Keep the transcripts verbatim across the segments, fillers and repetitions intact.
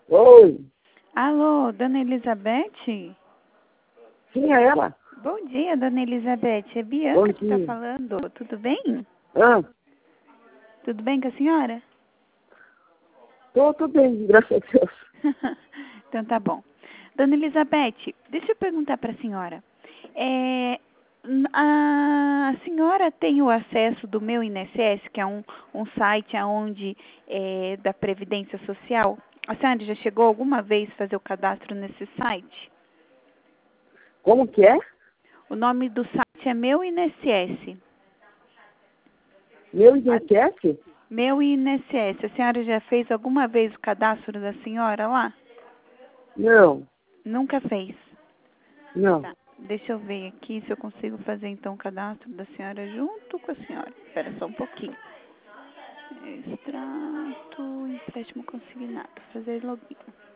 Oi, Alô, dona Elizabeth? quem é ela? Bom dia, dona Elizabeth. É Bom Bianca que está dia. falando. Tudo bem? Ah, Tudo bem com a senhora? tô tudo bem, graças a Deus. Então tá bom. Dona Elizabeth, deixa eu perguntar para a senhora. É, n- a senhora tem o acesso do meu I N S S, que é um, um site onde é da Previdência Social? A senhora já chegou alguma vez a fazer o cadastro nesse site? Como que é? O nome do site é Meu I N S S. Meu I N S S? Meu I N S S. A senhora já fez alguma vez o cadastro da senhora lá? Não, Nunca fez. não. Tá. Deixa eu ver aqui se eu consigo fazer então o cadastro da senhora junto com a senhora. Espera só um pouquinho. Extrato, empréstimo consignado. Fazer login.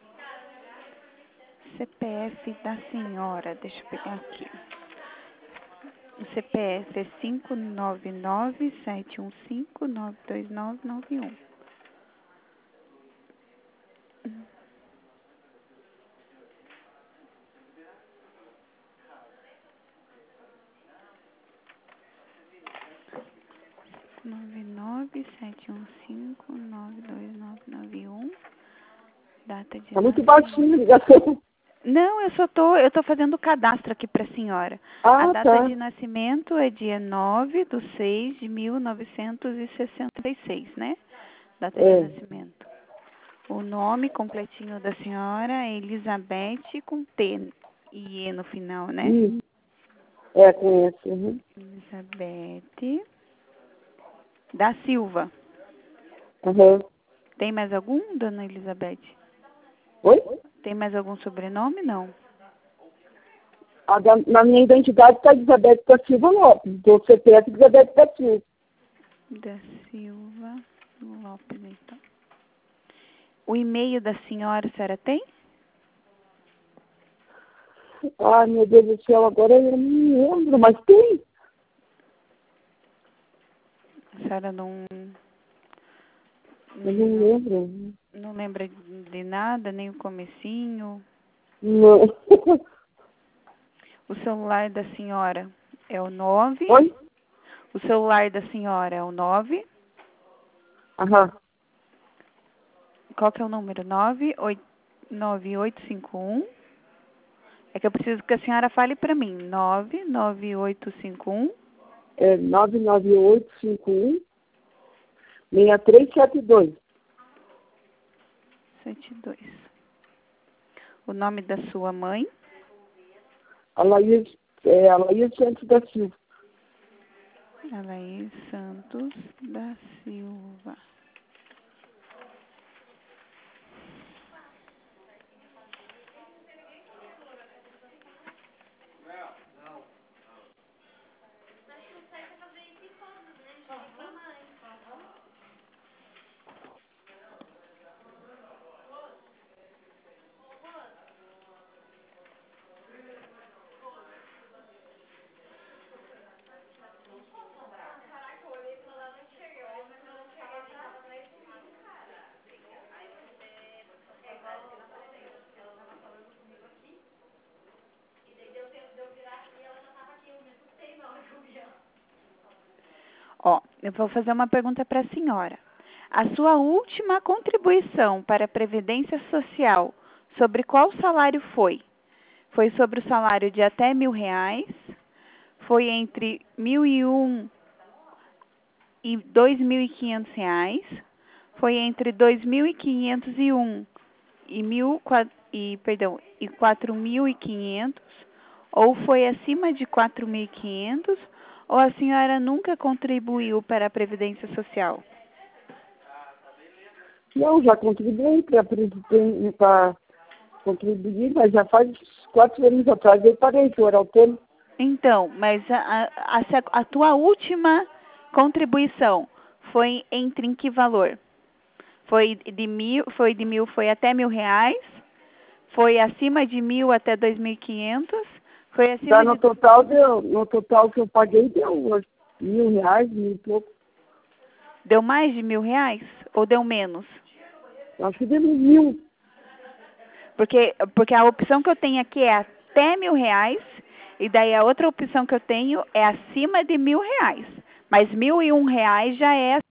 C P F da senhora. Deixa eu pegar aqui. O C P F é cinco nove nove, sete um cinco, nove dois nove nove um. nove nove sete um cinco nove dois nove nove um. Data de Tá muito nascimento. baixinho a ligação. Não, eu só tô, eu tô fazendo o cadastro aqui para a senhora. A Ah, data tá. de nascimento é dia nove de seis de mil novecentos e sessenta e seis, né? Data de É. nascimento. O nome completinho da senhora é Elizabeth com T e E no final, né? Hum. É, conheço. Uhum. Elizabeth da Silva. Uhum. Tem mais algum, dona Elizabeth? Oi? Tem mais algum sobrenome? Não. A da, na minha identidade está Elizabeth da Silva Lopes. Do C P F Elizabeth da Silva. Da Silva Lopes, então. O e-mail da senhora, a senhora tem? Ai, meu Deus do céu, agora eu não me lembro, mas tem. A senhora não, Eu não não, lembro. não lembra de nada, nem o comecinho? Não. O celular da senhora é o nove. Oi? O celular da senhora é o nove. Aham. Qual que é o número? nove oito cinco um. É que eu preciso que a senhora fale para mim. nove nove oito cinco um. É nove nove oito cinco um, seis três sete dois. sete dois. O nome da sua mãe? Alaís, é, Alaís Santos da Silva. Alaís Santos da Silva. Ó, eu vou fazer uma pergunta para a senhora. A sua última contribuição para a Previdência Social, sobre qual salário foi? Foi sobre o salário de até mil reais? Foi entre mil e um e dois mil e quinhentos reais? Foi entre dois mil e quinhentos e um e mil e perdão e quatro mil e quinhentos? Ou foi acima de quatro mil e quinhentos? Ou a senhora nunca contribuiu para a Previdência Social? Não, já contribuí para contribuir, mas já faz quatro anos atrás eu parei, que eu era autônomo. Então, mas a, a, a, a tua última contribuição foi entre em que valor? Foi de mil, foi de mil, foi até mil reais? Foi acima de mil até dois mil e quinhentos? Foi acima Tá, no de... total, deu, no total que eu paguei deu uns mil reais, mil e pouco. Deu mais de mil reais? Ou deu menos? Acho que deu uns mil. Porque, porque a opção que eu tenho aqui é até mil reais, e daí a outra opção que eu tenho é acima de mil reais. Mas mil e um reais já é